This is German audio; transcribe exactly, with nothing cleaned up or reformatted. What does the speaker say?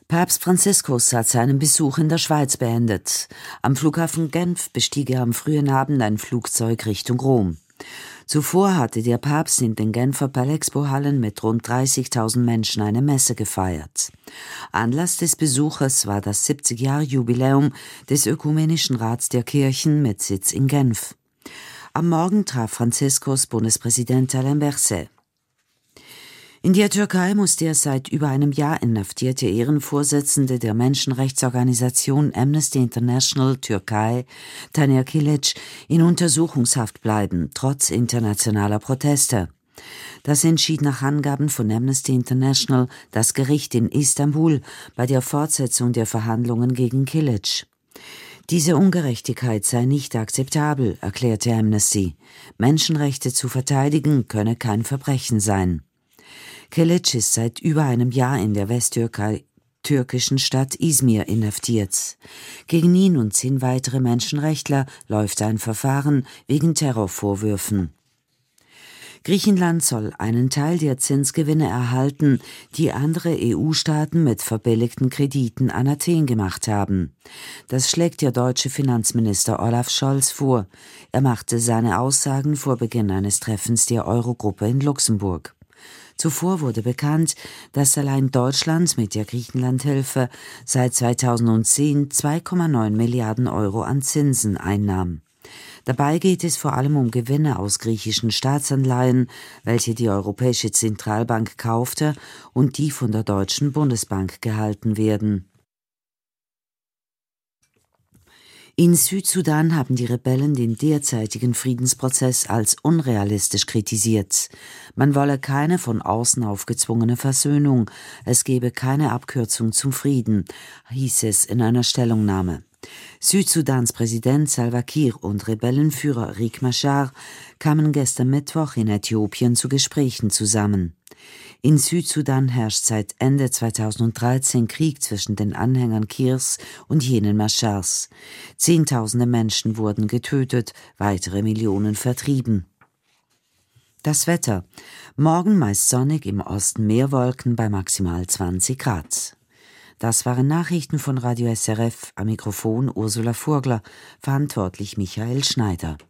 Papst Franziskus hat seinen Besuch in der Schweiz beendet. Am Flughafen Genf bestieg er am frühen Abend ein Flugzeug Richtung Rom. Zuvor hatte der Papst in den Genfer Palexpo-Hallen mit rund dreißigtausend Menschen eine Messe gefeiert. Anlass des Besuches war das siebzig-Jahre-Jubiläum des Ökumenischen Rats der Kirchen mit Sitz in Genf. Am Morgen traf Franziskus Bundespräsident Alain Berset. In der Türkei muss der seit über einem Jahr inhaftierte Ehrenvorsitzende der Menschenrechtsorganisation Amnesty International Türkei, Taner Kilic, in Untersuchungshaft bleiben, trotz internationaler Proteste. Das entschied nach Angaben von Amnesty International das Gericht in Istanbul bei der Fortsetzung der Verhandlungen gegen Kilic. Diese Ungerechtigkeit sei nicht akzeptabel, erklärte Amnesty. Menschenrechte zu verteidigen könne kein Verbrechen sein. Kilic ist seit über einem Jahr in der Westtürkei türkischen Stadt Izmir inhaftiert. Gegen ihn und zehn weitere Menschenrechtler läuft ein Verfahren wegen Terrorvorwürfen. Griechenland soll einen Teil der Zinsgewinne erhalten, die andere E U-Staaten mit verbilligten Krediten an Athen gemacht haben. Das schlägt der deutsche Finanzminister Olaf Scholz vor. Er machte seine Aussagen vor Beginn eines Treffens der Eurogruppe in Luxemburg. Zuvor wurde bekannt, dass allein Deutschland mit der Griechenlandhilfe seit zweitausendzehn zwei Komma neun Milliarden Euro an Zinsen einnahm. Dabei geht es vor allem um Gewinne aus griechischen Staatsanleihen, welche die Europäische Zentralbank kaufte und die von der Deutschen Bundesbank gehalten werden. In Südsudan haben die Rebellen den derzeitigen Friedensprozess als unrealistisch kritisiert. Man wolle keine von außen aufgezwungene Versöhnung, es gebe keine Abkürzung zum Frieden, hieß es in einer Stellungnahme. Südsudans Präsident Salva Kiir und Rebellenführer Riek Machar kamen gestern Mittwoch in Äthiopien zu Gesprächen zusammen. In Südsudan herrscht seit Ende zweitausenddreizehn Krieg zwischen den Anhängern Kiirs und jenen Machars. Zehntausende Menschen wurden getötet, weitere Millionen vertrieben. Das Wetter. Morgen meist sonnig, im Osten mehr Wolken bei maximal zwanzig Grad. Das waren Nachrichten von Radio S R F, am Mikrofon Ursula Furgler, verantwortlich Michael Schneider.